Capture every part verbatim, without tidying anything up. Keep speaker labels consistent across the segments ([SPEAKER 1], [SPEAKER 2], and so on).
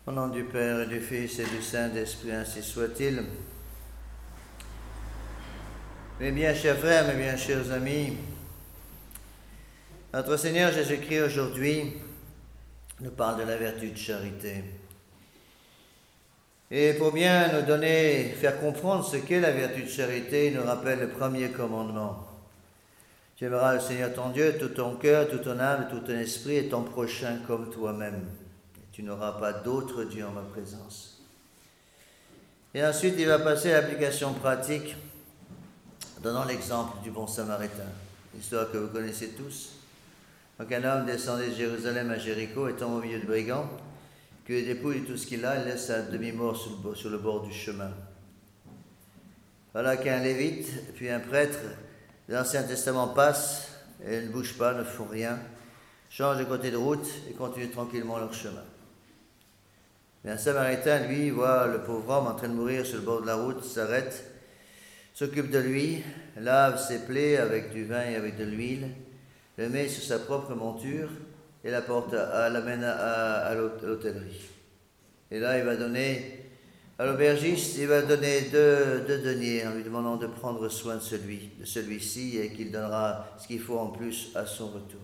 [SPEAKER 1] Au nom du Père et du Fils et du Saint-Esprit, ainsi soit-il. Mes bien chers frères, mes bien chers amis, notre Seigneur Jésus-Christ aujourd'hui nous parle de la vertu de charité. Et pour bien nous donner, faire comprendre ce qu'est la vertu de charité, il nous rappelle le premier commandement. Tu aimeras le Seigneur ton Dieu de tout ton cœur, toute ton âme, tout ton esprit et ton prochain comme toi-même. Tu n'auras pas d'autre Dieu en ma présence. Et ensuite, il va passer à l'application pratique, donnant l'exemple du bon Samaritain, histoire que vous connaissez tous. Donc un homme descendait de Jérusalem à Jéricho, étant au milieu de brigands, que dépouille de tout ce qu'il a, il laisse à demi-mort sur le, sur le bord du chemin. Voilà qu'un lévite, puis un prêtre de l'Ancien Testament passe, et ne bougent pas, ne font rien, changent de côté de route et continuent tranquillement leur chemin. Mais un Samaritain, lui, voit le pauvre homme en train de mourir sur le bord de la route, s'arrête, s'occupe de lui, lave ses plaies avec du vin et avec de l'huile, le met sur sa propre monture et l'apporte à, à, l'amène à, à, à l'hôtellerie. Et là, il va donner à l'aubergiste, il va donner deux, deux deniers en lui demandant de prendre soin de, celui, de celui-ci et qu'il donnera ce qu'il faut en plus à son retour.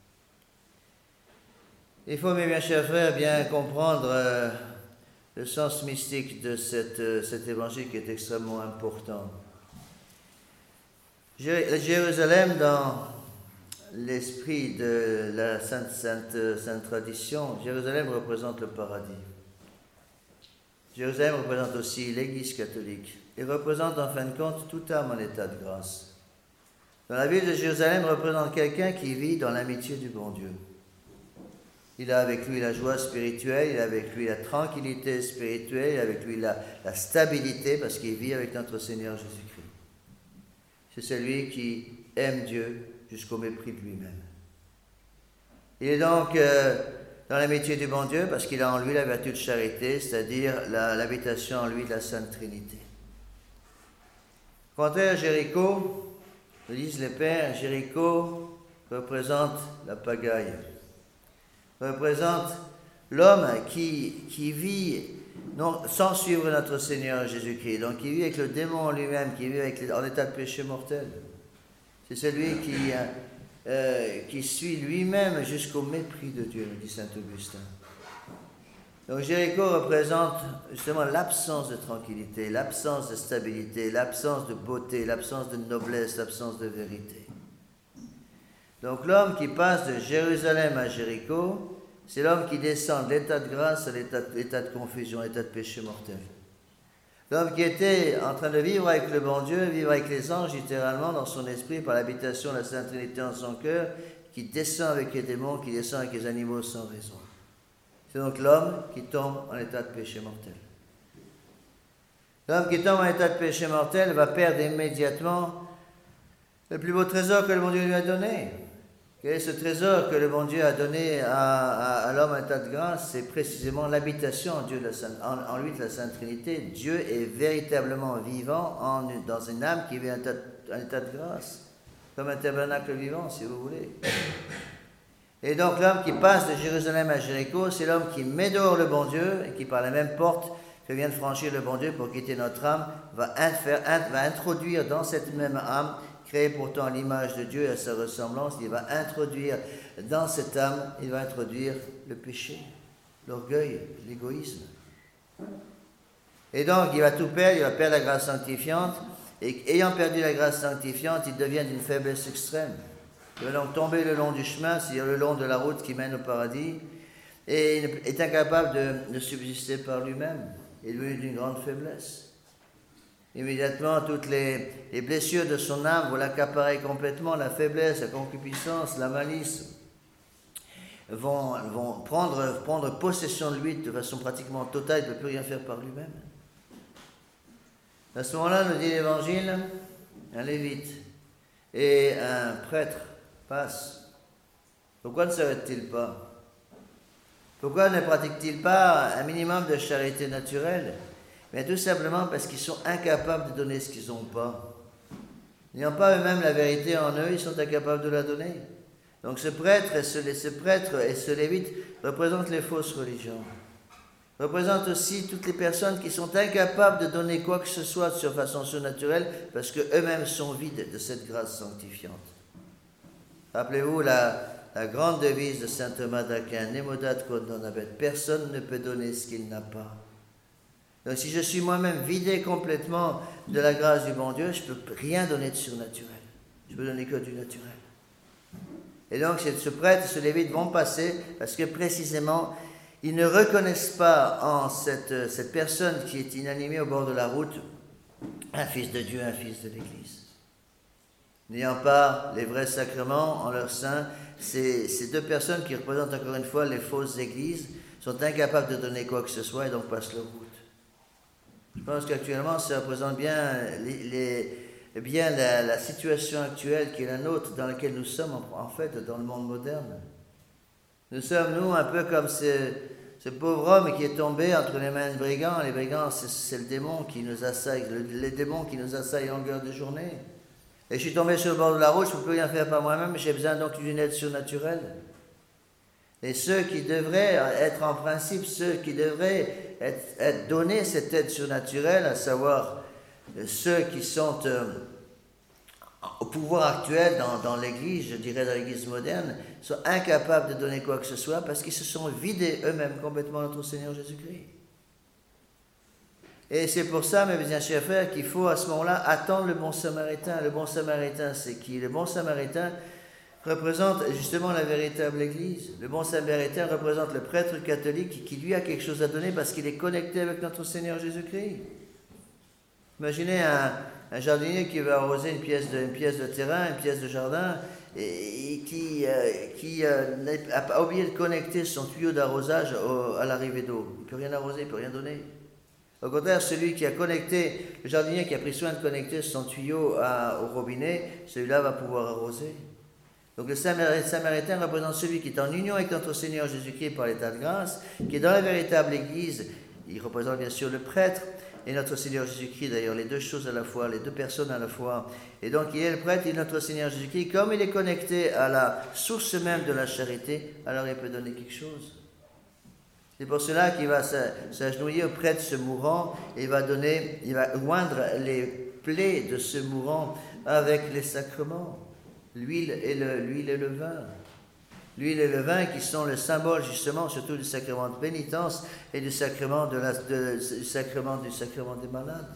[SPEAKER 1] Il faut, mes bien chers frères, bien comprendre euh, le sens mystique de cette, euh, cet évangile qui est extrêmement important. Jérusalem, dans l'esprit de la sainte, sainte, sainte tradition, Jérusalem représente le paradis. Jérusalem représente aussi l'Église catholique et représente en fin de compte toute âme en état de grâce. Dans la ville de Jérusalem représente quelqu'un qui vit dans l'amitié du bon Dieu. Il a avec lui la joie spirituelle, il a avec lui la tranquillité spirituelle, il a avec lui la, la stabilité parce qu'il vit avec notre Seigneur Jésus-Christ. C'est celui qui aime Dieu jusqu'au mépris de lui-même. Il est donc euh, dans l'amitié du bon Dieu parce qu'il a en lui la vertu de charité, c'est-à-dire la, l'habitation en lui de la Sainte Trinité. Contraire à Jéricho, le disent les pères, Jéricho représente la pagaille. Représente l'homme qui, qui vit non, sans suivre notre Seigneur Jésus-Christ, donc qui vit avec le démon lui-même, qui vit avec, en état de péché mortel. C'est celui qui, euh, qui suit lui-même jusqu'au mépris de Dieu, dit saint Augustin. Donc Jéricho représente justement l'absence de tranquillité, l'absence de stabilité, l'absence de beauté, l'absence de noblesse, l'absence de vérité. Donc l'homme qui passe de Jérusalem à Jéricho, c'est l'homme qui descend de l'état de grâce à l'état, l'état de confusion, l'état de péché mortel. L'homme qui était en train de vivre avec le bon Dieu, vivre avec les anges littéralement dans son esprit par l'habitation de la Sainte Trinité en son cœur, qui descend avec les démons, qui descend avec les animaux sans raison. C'est donc l'homme qui tombe en état de péché mortel. L'homme qui tombe en état de péché mortel va perdre immédiatement le plus beau trésor que le bon Dieu lui a donné. Quel est ce trésor que le bon Dieu a donné à, à, à l'homme en état de grâce? C'est précisément l'habitation en, Dieu de la Sainte, en, en lui de la Sainte Trinité. Dieu est véritablement vivant en, dans une âme qui vit en état, en état de grâce, comme un tabernacle vivant, si vous voulez. Et donc l'homme qui passe de Jérusalem à Jéricho, c'est l'homme qui met dehors le bon Dieu et qui par la même porte que vient de franchir le bon Dieu pour quitter notre âme, va, infer, va introduire dans cette même âme, créé pourtant à l'image de Dieu et à sa ressemblance, il va introduire dans cette âme, il va introduire le péché, l'orgueil, l'égoïsme. Et donc, il va tout perdre, il va perdre la grâce sanctifiante, et ayant perdu la grâce sanctifiante, il devient d'une faiblesse extrême. Il va donc tomber le long du chemin, c'est-à-dire le long de la route qui mène au paradis, et il est incapable de, de subsister par lui-même. Il est devenu d'une grande faiblesse. Immédiatement, toutes les, les blessures de son âme vont l'accaparer complètement, la faiblesse, la concupiscence, la malice vont, vont prendre, prendre possession de lui de façon pratiquement totale, il ne peut plus rien faire par lui-même. À ce moment-là, nous dit l'Évangile, un lévite et un prêtre passent. Pourquoi ne s'arrête-t-il pas? Pourquoi ne pratique-t-il pas un minimum de charité naturelle? Mais tout simplement parce qu'ils sont incapables de donner ce qu'ils n'ont pas. N'ayant pas eux-mêmes la vérité en eux, ils sont incapables de la donner. Donc ce prêtre et ce, ce prêtre et ce lévite représentent les fausses religions. représente aussi toutes les personnes qui sont incapables de donner quoi que ce soit de façon surnaturelle parce qu'eux-mêmes sont vides de cette grâce sanctifiante. Rappelez-vous la, la grande devise de saint Thomas d'Aquin, Nemodat quod non habet, personne ne peut donner ce qu'il n'a pas. Donc si je suis moi-même vidé complètement de la grâce du bon Dieu, je ne peux rien donner de surnaturel. Je peux donner que du naturel. Et donc ce prêtre, ce lévite vont passer parce que précisément, ils ne reconnaissent pas en cette, cette personne qui est inanimée au bord de la route un fils de Dieu, un fils de l'Église. N'ayant pas les vrais sacrements en leur sein, ces, ces deux personnes qui représentent encore une fois les fausses églises sont incapables de donner quoi que ce soit et donc passent leur route. Je pense qu'actuellement, ça représente bien, les, les, bien la, la situation actuelle qui est la nôtre, dans laquelle nous sommes en, en fait dans le monde moderne. Nous sommes, nous, un peu comme ce, ce pauvre homme qui est tombé entre les mains de brigands. Les brigands, c'est, c'est le démon qui nous assaille, le, les démons qui nous assaillent en longueur de journée. Et je suis tombé sur le bord de la route, je ne peux plus rien faire par moi-même, j'ai besoin donc d'une aide surnaturelle. Et ceux qui devraient être en principe, ceux qui devraient être, être donnés cette aide surnaturelle, à savoir ceux qui sont euh, au pouvoir actuel dans, dans l'Église, je dirais dans l'Église moderne, sont incapables de donner quoi que ce soit parce qu'ils se sont vidés eux-mêmes complètement de notre Seigneur Jésus-Christ. Et c'est pour ça, mes bien chers frères, qu'il faut à ce moment-là attendre le bon samaritain. Le bon samaritain, c'est qui? Le bon samaritain représente justement la véritable Église. Le bon samaritain représente le prêtre catholique qui lui a quelque chose à donner parce qu'il est connecté avec notre Seigneur Jésus-Christ. Imaginez un, un jardinier qui va arroser une pièce de, une pièce de terrain, une pièce de jardin, et, et qui, euh, qui euh, a oublié de connecter son tuyau d'arrosage au, à l'arrivée d'eau. Il ne peut rien arroser, il ne peut rien donner. Au contraire, celui qui a connecté, le jardinier qui a pris soin de connecter son tuyau à, au robinet, celui-là va pouvoir arroser. Donc le samaritain représente celui qui est en union avec notre Seigneur Jésus-Christ par l'état de grâce, qui est dans la véritable Église. Il représente bien sûr le prêtre et notre Seigneur Jésus-Christ, d'ailleurs les deux choses à la fois, les deux personnes à la fois. Et donc il est le prêtre et notre Seigneur Jésus-Christ. Comme il est connecté à la source même de la charité, alors il peut donner quelque chose. C'est pour cela qu'il va s'agenouiller auprès de ce mourant et il va donner, il va oindre les plaies de ce mourant avec les sacrements, l'huile et le, l'huile et le vin. L'huile et le vin qui sont le symbole justement surtout du sacrement de pénitence et du sacrement, de la, de, du, sacrement, du sacrement des malades.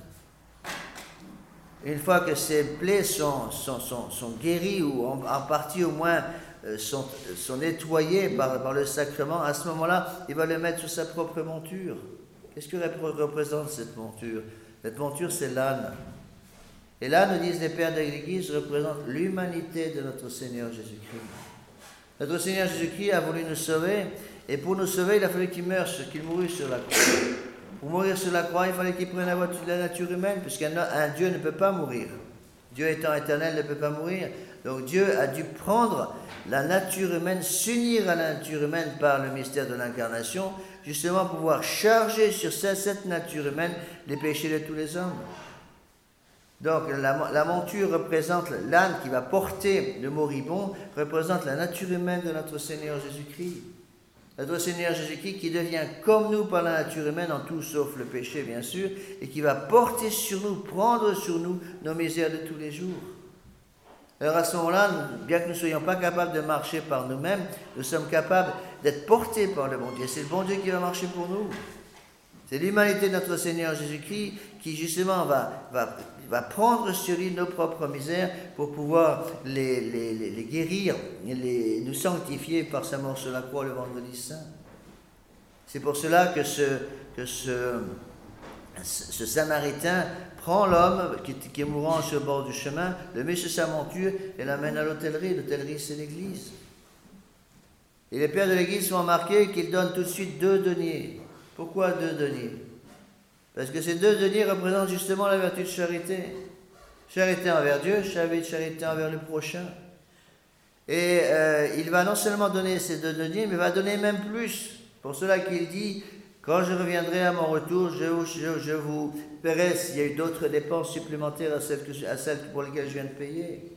[SPEAKER 1] Une fois que ces plaies sont, sont, sont, sont guéries ou en, en partie au moins Sont, sont nettoyés par, par le sacrement, à ce moment-là, il va le mettre sous sa propre monture. Qu'est-ce que représente cette monture? Cette monture, c'est l'âne. Et l'âne, disent les pères de l'Église, représente l'humanité de notre Seigneur Jésus-Christ. Notre Seigneur Jésus-Christ a voulu nous sauver, et pour nous sauver, il a fallu qu'il meure, qu'il mourût sur la croix. Pour mourir sur la croix, il fallait qu'il prenne la nature humaine, puisqu'un un Dieu ne peut pas mourir. Dieu étant éternel ne peut pas mourir. Donc Dieu a dû prendre la nature humaine, s'unir à la nature humaine par le mystère de l'incarnation, justement pour pouvoir charger sur cette nature humaine les péchés de tous les hommes. Donc la, la monture représente l'âne qui va porter le moribond, représente la nature humaine de notre Seigneur Jésus-Christ. Notre Seigneur Jésus-Christ qui devient comme nous par la nature humaine, en tout sauf le péché bien sûr, et qui va porter sur nous, prendre sur nous nos misères de tous les jours. Alors à ce moment-là, bien que nous ne soyons pas capables de marcher par nous-mêmes, nous sommes capables d'être portés par le bon Dieu. C'est le bon Dieu qui va marcher pour nous. C'est l'humanité de notre Seigneur Jésus-Christ qui justement va, va, va prendre sur lui nos propres misères pour pouvoir les, les, les, les guérir, les, nous sanctifier par sa mort sur la croix le vendredi saint. C'est pour cela que ce, que ce, ce Samaritain prend l'homme qui, qui est mourant sur le bord du chemin, le met sur sa monture et l'amène à l'hôtellerie. L'hôtellerie, c'est l'église. Et les pères de l'église sont remarqués qu'ils donnent tout de suite deux deniers. Pourquoi deux deniers? Parce que ces deux deniers représentent justement la vertu de charité. Charité envers Dieu, charité envers le prochain. Et euh, il va non seulement donner ces deux deniers, mais va donner même plus. Pour cela qu'il dit, quand je reviendrai à mon retour, je, je, je vous paierai s'il y a eu d'autres dépenses supplémentaires à celles, que, à celles pour lesquelles je viens de payer.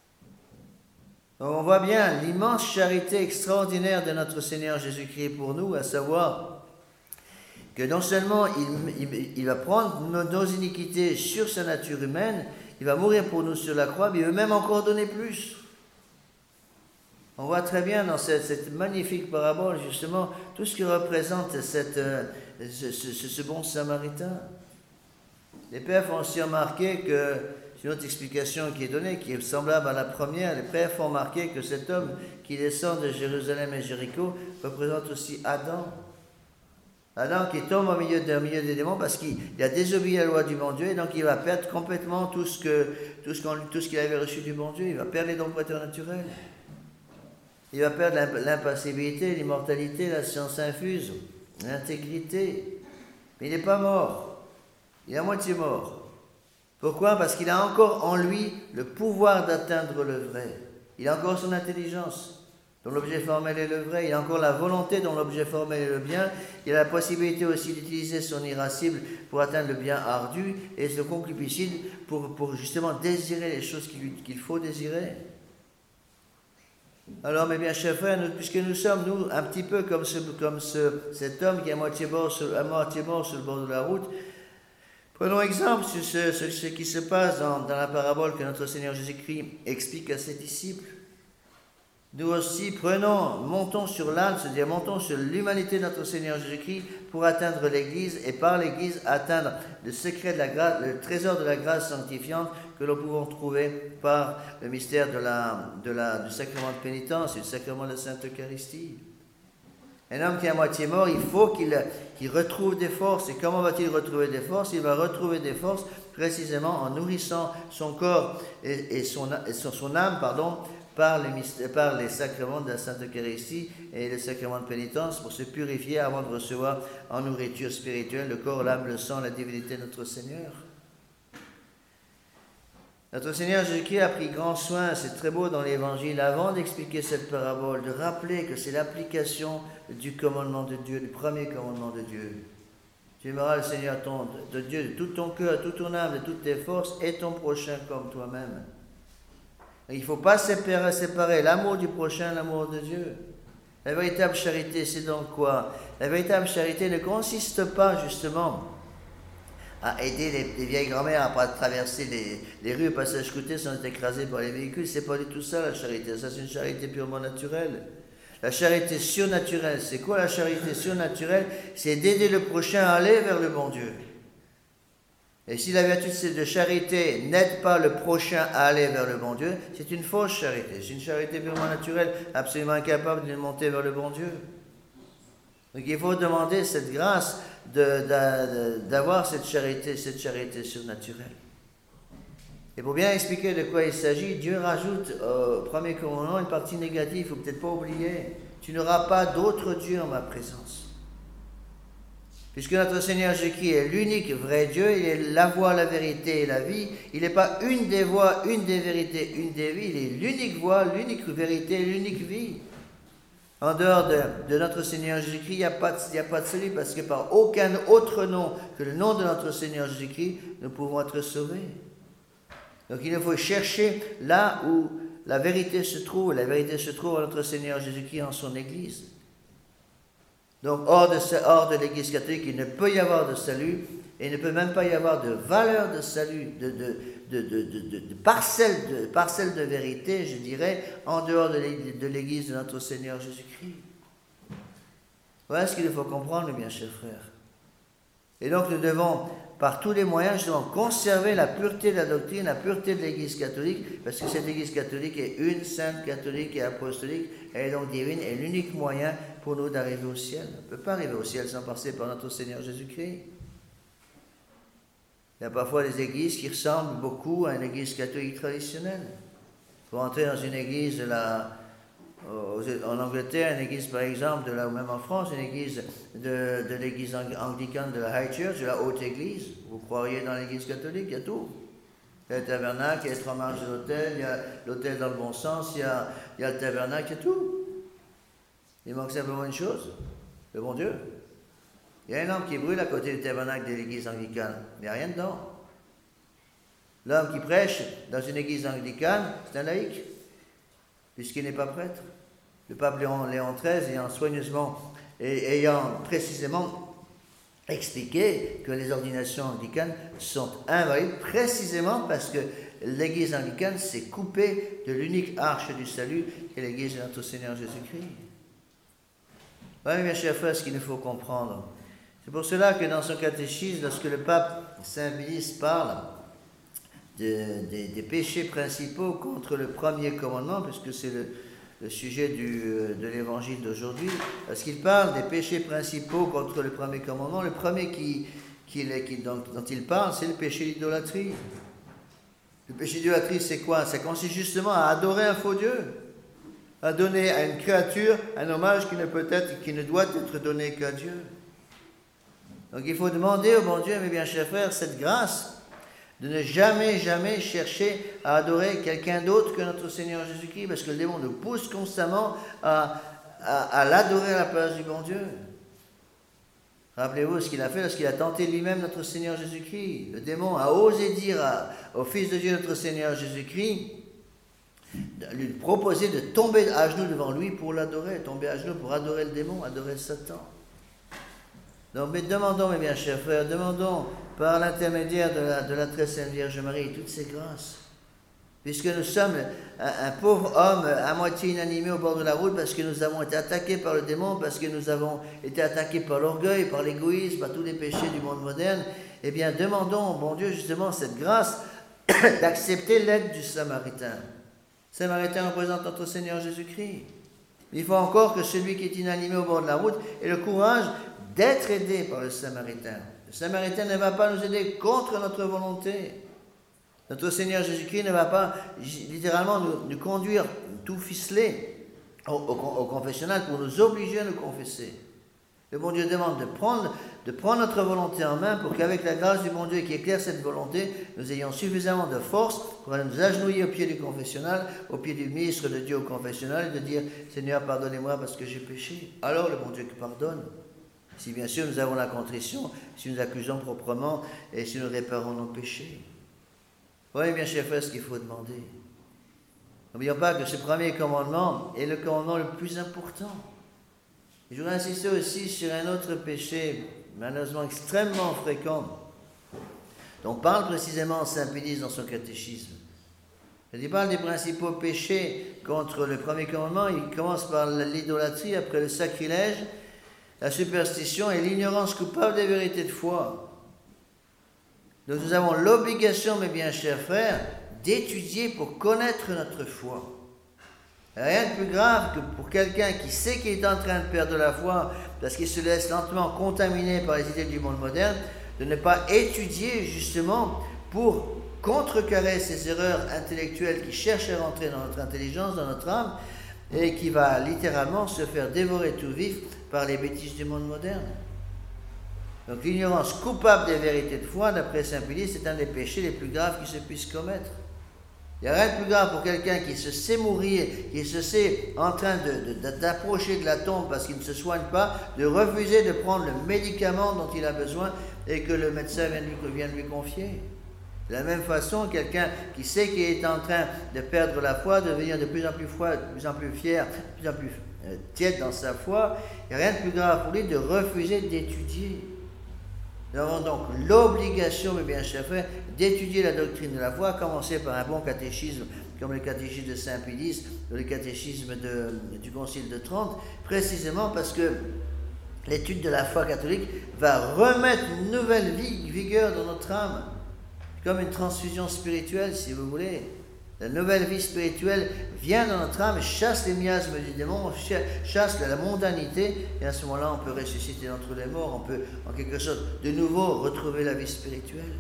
[SPEAKER 1] Donc on voit bien l'immense charité extraordinaire de notre Seigneur Jésus-Christ pour nous, à savoir que non seulement il, il, il va prendre nos, nos iniquités sur sa nature humaine, il va mourir pour nous sur la croix, mais il veut même encore donner plus. On voit très bien dans cette, cette magnifique parabole, justement, tout ce qui représente cette, euh, ce, ce, ce bon samaritain. Les pères font aussi remarquer que, c'est une autre explication qui est donnée, qui est semblable à la première, les pères font remarquer que cet homme qui descend de Jérusalem et Jéricho représente aussi Adam. Adam qui tombe au milieu, au milieu des démons parce qu'il a désobéi à la loi du bon Dieu et donc il va perdre complètement tout ce, que, tout, ce qu'on, tout ce qu'il avait reçu du bon Dieu. Il va perdre les dons préternaturels. Il va perdre l'impassibilité, l'immortalité, la science infuse, l'intégrité. Mais il n'est pas mort. Il est à moitié mort. Pourquoi? Parce qu'il a encore en lui le pouvoir d'atteindre le vrai. Il a encore son intelligence, dont l'objet formel est le vrai. Il a encore la volonté, dont l'objet formel est le bien. Il a la possibilité aussi d'utiliser son irascible pour atteindre le bien ardu et le concupiscide pour, pour justement désirer les choses qu'il, qu'il faut désirer. Alors, mes bien chers frères, nous, puisque nous sommes, nous, un petit peu comme, ce, comme ce, cet homme qui est à moitié mort sur, à moitié mort sur le bord de la route, prenons exemple sur ce, ce, ce qui se passe dans, dans la parabole que notre Seigneur Jésus-Christ explique à ses disciples. Nous aussi, prenons, montons sur l'âne, c'est-à-dire montons sur l'humanité de notre Seigneur Jésus-Christ pour atteindre l'Église et par l'Église atteindre le secret de la grâce, le trésor de la grâce sanctifiante que nous pouvons trouver par le mystère de la, de la, du sacrement de pénitence et du sacrement de la Sainte Eucharistie. Un homme qui est à moitié mort, il faut qu'il, qu'il retrouve des forces. Et comment va-t-il retrouver des forces? Il va retrouver des forces précisément en nourrissant son corps et, et, son, et son, son âme, pardon, par les, par les sacrements de la Sainte Eucharistie et le sacrement de pénitence pour se purifier avant de recevoir en nourriture spirituelle le corps, l'âme, le sang, la divinité de notre Seigneur. Notre Seigneur Jésus-Christ a pris grand soin, c'est très beau dans l'Évangile, avant d'expliquer cette parabole, de rappeler que c'est l'application du commandement de Dieu, du premier commandement de Dieu. Tu aimeras le Seigneur ton, de Dieu de tout ton cœur, de toute ton âme, de toutes tes forces et ton prochain comme toi-même. Il ne faut pas séparer, séparer l'amour du prochain, l'amour de Dieu. La véritable charité, c'est donc quoi? La véritable charité ne consiste pas justement à aider les, les vieilles grand-mères à traverser les, les rues au passage côté sans être écrasées par les véhicules. C'est pas du tout ça la charité. Ça, c'est une charité purement naturelle. La charité surnaturelle, c'est quoi la charité surnaturelle? C'est d'aider le prochain à aller vers le bon Dieu. Et si la vertu de charité n'aide pas le prochain à aller vers le bon Dieu, c'est une fausse charité. C'est une charité purement naturelle, absolument incapable de monter vers le bon Dieu. Donc il faut demander cette grâce de, de, de, d'avoir cette charité, cette charité surnaturelle. Et pour bien expliquer de quoi il s'agit, Dieu rajoute au premier commandement une partie négative, il ne faut peut-être pas oublier. Tu n'auras pas d'autre Dieu en ma présence. Puisque notre Seigneur Jésus-Christ est l'unique vrai Dieu, il est la voie, la vérité et la vie. Il n'est pas une des voies, une des vérités, une des vies. Il est l'unique voie, l'unique vérité, l'unique vie. En dehors de, de notre Seigneur Jésus-Christ, il n'y a, a pas de salut, parce que par aucun autre nom que le nom de notre Seigneur Jésus-Christ, nous pouvons être sauvés. Donc il faut chercher là où la vérité se trouve. La vérité se trouve en notre Seigneur Jésus-Christ, en son Église. Donc, hors de, hors de l'Église catholique, il ne peut y avoir de salut, et il ne peut même pas y avoir de valeur de salut, de, de, de, de, de, de, de, parcelle, de parcelle de vérité, je dirais, en dehors de l'Église de notre Seigneur Jésus-Christ. Voilà ce qu'il faut comprendre, bien chers frères. Et donc, nous devons, par tous les moyens, justement, conserver la pureté de la doctrine, la pureté de l'Église catholique, parce que cette Église catholique est une, sainte, catholique et apostolique, elle est donc divine, et l'unique moyen pour nous d'arriver au ciel. On ne peut pas arriver au ciel sans passer par notre Seigneur Jésus-Christ. Il y a parfois des églises qui ressemblent beaucoup à une église catholique traditionnelle. Pour entrer dans une église de la, en Angleterre, une église par exemple, de la, ou même en France, une église de, de l'église anglicane de la High Church, de la haute église, vous croiriez dans l'église catholique, il y a tout. Il y a le tabernacle, il y a les trois marches de l'autel, il y a l'autel dans le bon sens, il y a, il y a le tabernacle, il y a tout. Il manque simplement une chose, le bon Dieu. Il y a une lampe qui brûle à côté du tabernacle de l'église anglicane, mais il n'y a rien dedans. L'homme qui prêche dans une église anglicane, c'est un laïc, puisqu'il n'est pas prêtre. Le pape Léon, Léon treize ayant soigneusement et ayant précisément expliqué que les ordinations anglicanes sont invalides précisément parce que l'Église anglicane s'est coupée de l'unique arche du salut qui est l'Église de notre Seigneur Jésus-Christ. Oui, mes chers frères, ce qu'il nous faut comprendre. C'est pour cela que dans son catéchisme, lorsque le pape Saint Pie parle de, de, des péchés principaux contre le premier commandement, puisque c'est le, le sujet du, de l'évangile d'aujourd'hui, parce qu'il parle des péchés principaux contre le premier commandement, le premier qui, qui, qui, dont, dont il parle, c'est le péché d'idolâtrie. Le péché d'idolâtrie, c'est quoi? Ça consiste justement à adorer un faux Dieu, à donner à une créature un hommage qui ne peut être, qui ne doit être donné qu'à Dieu. Donc il faut demander au bon Dieu, mes bien chers frères, cette grâce de ne jamais, jamais chercher à adorer quelqu'un d'autre que notre Seigneur Jésus-Christ, parce que le démon nous pousse constamment à, à, à l'adorer à la place du bon Dieu. Rappelez-vous ce qu'il a fait lorsqu'il a tenté lui-même notre Seigneur Jésus-Christ. Le démon a osé dire à, au Fils de Dieu, notre Seigneur Jésus-Christ, de lui proposer de tomber à genoux devant lui pour l'adorer, tomber à genoux pour adorer le démon, adorer Satan. Donc, mais demandons, mes bien chers frères, demandons par l'intermédiaire de la, de la très sainte Vierge Marie toutes ces grâces. Puisque nous sommes un, un pauvre homme à moitié inanimé au bord de la route parce que nous avons été attaqués par le démon, parce que nous avons été attaqués par l'orgueil, par l'égoïsme, par tous les péchés du monde moderne, eh bien, demandons au bon Dieu justement cette grâce d'accepter l'aide du Samaritain. Le Samaritain représente notre Seigneur Jésus-Christ. Il faut encore que celui qui est inanimé au bord de la route ait le courage d'être aidé par le Samaritain. Le Samaritain ne va pas nous aider contre notre volonté. Notre Seigneur Jésus-Christ ne va pas littéralement nous, nous conduire tout ficelé au, au, au confessionnal pour nous obliger à nous confesser. Le bon Dieu demande de prendre, de prendre notre volonté en main pour qu'avec la grâce du bon Dieu qui éclaire cette volonté, nous ayons suffisamment de force pour aller nous agenouiller au pied du confessionnal, au pied du ministre de Dieu au confessionnal et de dire « Seigneur, pardonnez-moi parce que j'ai péché ». Alors le bon Dieu qui pardonne. Si bien sûr nous avons la contrition, si nous accusons proprement et si nous réparons nos péchés. Voyez bien, chers frères, ce qu'il faut demander. N'oublions pas que ce premier commandement est le commandement le plus important. Et je voudrais insister aussi sur un autre péché, malheureusement extrêmement fréquent, dont parle précisément Saint Pie dans son catéchisme. Il parle des principaux péchés contre le premier commandement. Il commence par l'idolâtrie, après le sacrilège, la superstition et l'ignorance coupable des vérités de foi. Donc nous avons l'obligation, mes bien chers frères, d'étudier pour connaître notre foi. Rien de plus grave que pour quelqu'un qui sait qu'il est en train de perdre la foi parce qu'il se laisse lentement contaminer par les idées du monde moderne, de ne pas étudier justement pour contrecarrer ces erreurs intellectuelles qui cherchent à rentrer dans notre intelligence, dans notre âme, et qui va littéralement se faire dévorer tout vif par les bêtises du monde moderne. Donc l'ignorance coupable des vérités de foi, d'après Saint Pie, c'est un des péchés les plus graves qui se puissent commettre. Il n'y a rien de plus grave pour quelqu'un qui se sait mourir, qui se sait en train de, de, d'approcher de la tombe parce qu'il ne se soigne pas, de refuser de prendre le médicament dont il a besoin et que le médecin vient de lui, vient de lui confier. De la même façon, quelqu'un qui sait qu'il est en train de perdre la foi, de devenir de plus en plus, foi, de plus, en plus fier, de plus en plus euh, tiède dans sa foi, il n'y a rien de plus grave pour lui de refuser d'étudier. Nous avons donc l'obligation, mes bien chers frères, d'étudier la doctrine de la foi, à commencer par un bon catéchisme, comme le catéchisme de Saint Pie, ou le catéchisme de, du Concile de Trente, précisément parce que l'étude de la foi catholique va remettre une nouvelle vie, vigueur dans notre âme, comme une transfusion spirituelle, si vous voulez. La nouvelle vie spirituelle vient dans notre âme, chasse les miasmes du démon, chasse la mondanité, et à ce moment-là, on peut ressusciter d'entre les morts, on peut, en quelque sorte, de nouveau retrouver la vie spirituelle.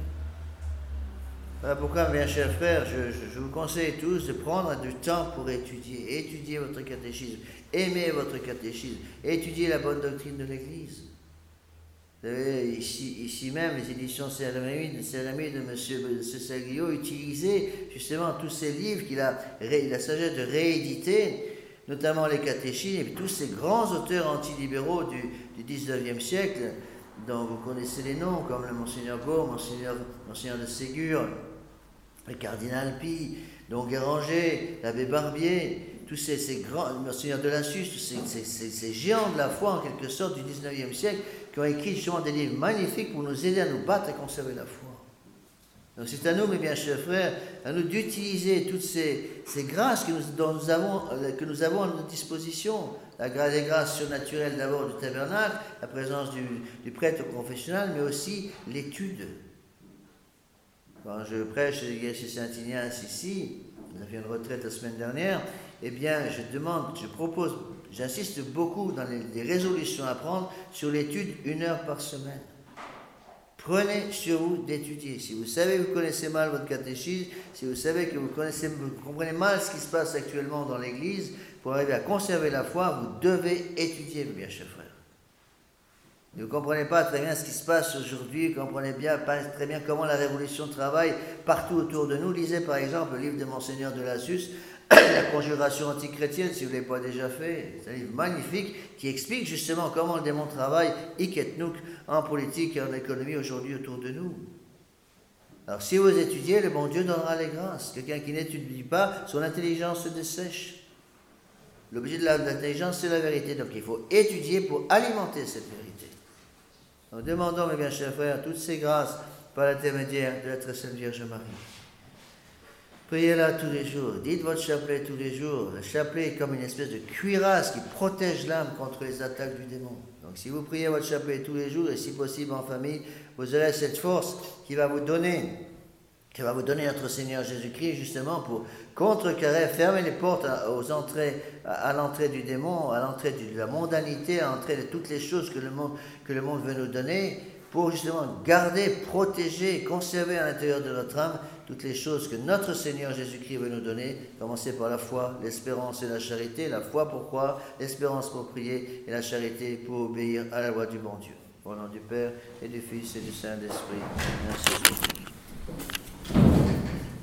[SPEAKER 1] Voilà pourquoi, mes chers frères, je, je, je vous conseille tous de prendre du temps pour étudier, étudier votre catéchisme, aimer votre catéchisme, étudier la bonne doctrine de l'Église. Vous savez, ici, ici même, les éditions Céramide de M. Salguillot utilisaient justement tous ces livres qu'il a, il a sagesse de rééditer, notamment les catéchismes, et puis tous ces grands auteurs antilibéraux du, du dix-neuvième siècle, dont vous connaissez les noms, comme le Monseigneur Gaume, Monseigneur, Monseigneur de Ségur, le cardinal Pie, Don Guéranger, l'abbé Barbier, tous ces, ces grands, Monseigneur de Lassus, tous ces, ces, ces, ces géants de la foi, en quelque sorte, du dix-neuvième siècle, qui ont écrit justement des livres magnifiques pour nous aider à nous battre et conserver la foi. Donc c'est à nous, mes bien chers frères, à nous d'utiliser toutes ces, ces grâces que nous, dont nous avons, que nous avons à notre disposition. La grâce des grâces surnaturelles d'abord du tabernacle, la présence du, du prêtre confessionnel, mais aussi l'étude. Quand je prêche chez Saint-Ignace ici, on a fait une retraite la semaine dernière, eh bien je demande, je propose, j'insiste beaucoup dans les, les résolutions à prendre sur l'étude une heure par semaine. Prenez sur vous d'étudier. Si vous savez que vous connaissez mal votre catéchisme, si vous savez que vous, connaissez, vous comprenez mal ce qui se passe actuellement dans l'Église, pour arriver à conserver la foi, vous devez étudier, mes bien chers frères. Vous ne comprenez pas très bien ce qui se passe aujourd'hui, vous ne comprenez bien, pas très bien comment la révolution travaille partout autour de nous. Lisez par exemple le livre de Monseigneur de Lassus, La conjuration antichrétienne, si vous ne l'avez pas déjà fait. C'est un livre magnifique qui explique justement comment le démon travaille, hic et nunc, en politique et en économie aujourd'hui autour de nous. Alors si vous étudiez, le bon Dieu donnera les grâces. Quelqu'un qui n'étudie pas, son intelligence se dessèche. L'objet de l'intelligence, c'est la vérité. Donc il faut étudier pour alimenter cette vérité. Donc demandons, mes bien chers frères, toutes ces grâces par l'intermédiaire de la très sainte Vierge Marie. Priez-la tous les jours, dites votre chapelet tous les jours. Le chapelet est comme une espèce de cuirasse qui protège l'âme contre les attaques du démon. Donc si vous priez votre chapelet tous les jours, et si possible en famille, vous aurez cette force qui va vous donner, qui va vous donner notre Seigneur Jésus-Christ, justement pour contrecarrer, fermer les portes aux entrées, à l'entrée du démon, à l'entrée de la mondanité, à l'entrée de toutes les choses que le monde, que le monde veut nous donner, pour justement garder, protéger, conserver à l'intérieur de notre âme toutes les choses que notre Seigneur Jésus-Christ veut nous donner, commencer par la foi, l'espérance et la charité. La foi pour croire, l'espérance pour prier et la charité pour obéir à la loi du bon Dieu. Au nom du Père et du Fils et du Saint-Esprit. Merci.